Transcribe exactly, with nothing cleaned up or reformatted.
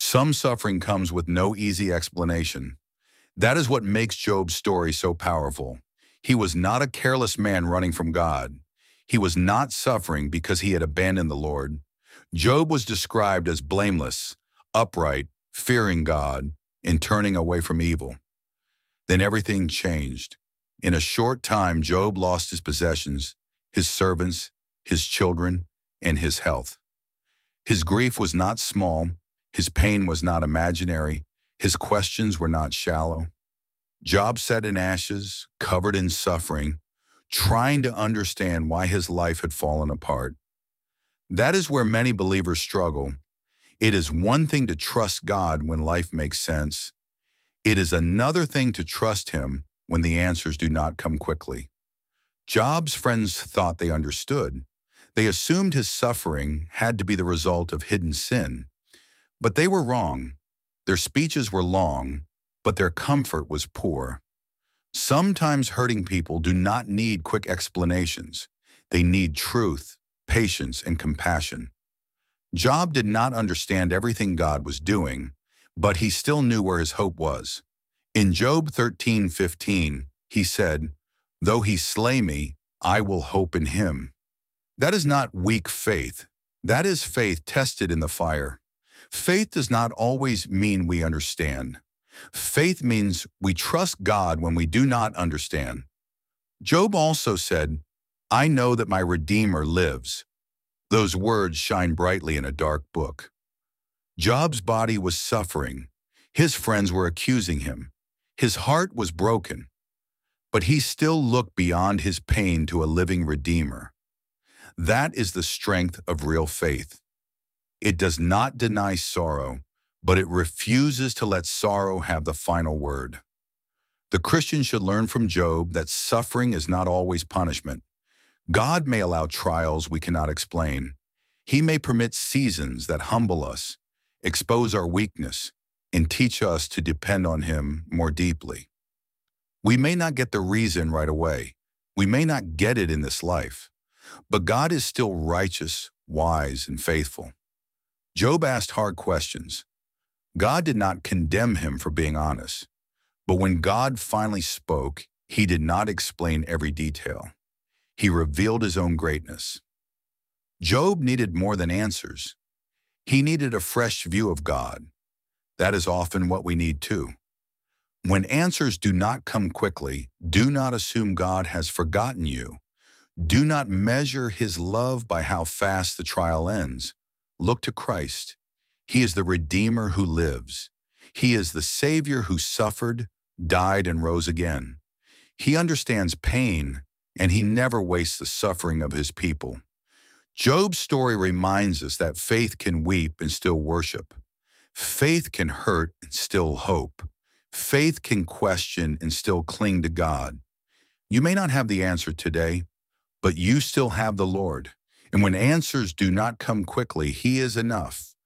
Some suffering comes with no easy explanation. That is what makes Job's story so powerful. He was not a careless man running from God. He was not suffering because he had abandoned the Lord. Job was described as blameless, upright, fearing God, and turning away from evil. Then everything changed. In a short time, Job lost his possessions, his servants, his children, and his health. His grief was not small. His pain was not imaginary. His questions were not shallow. Job sat in ashes, covered in suffering, trying to understand why his life had fallen apart. That is where many believers struggle. It is one thing to trust God when life makes sense. It is another thing to trust Him when the answers do not come quickly. Job's friends thought they understood. They assumed his suffering had to be the result of hidden sin. But they were wrong. Their speeches were long, but their comfort was poor. Sometimes hurting people do not need quick explanations. They need truth, patience, and compassion. Job did not understand everything God was doing, but he still knew where his hope was. In Job thirteen fifteen, he said, "Though he slay me, I will hope in him." That is not weak faith. That is faith tested in the fire. Faith does not always mean we understand. Faith means we trust God when we do not understand. Job also said, "I know that my Redeemer lives." Those words shine brightly in a dark book. Job's body was suffering. His friends were accusing him. His heart was broken. But he still looked beyond his pain to a living Redeemer. That is the strength of real faith. It does not deny sorrow, but it refuses to let sorrow have the final word. The Christian should learn from Job that suffering is not always punishment. God may allow trials we cannot explain. He may permit seasons that humble us, expose our weakness, and teach us to depend on Him more deeply. We may not get the reason right away. We may not get it in this life. But God is still righteous, wise, and faithful. Job asked hard questions. God did not condemn him for being honest. But when God finally spoke, He did not explain every detail. He revealed His own greatness. Job needed more than answers. He needed a fresh view of God. That is often what we need too. When answers do not come quickly, do not assume God has forgotten you. Do not measure His love by how fast the trial ends. Look to Christ. He is the Redeemer who lives. He is the Savior who suffered, died, and rose again. He understands pain, and He never wastes the suffering of His people. Job's story reminds us that faith can weep and still worship. Faith can hurt and still hope. Faith can question and still cling to God. You may not have the answer today, but you still have the Lord. And when answers do not come quickly, He is enough.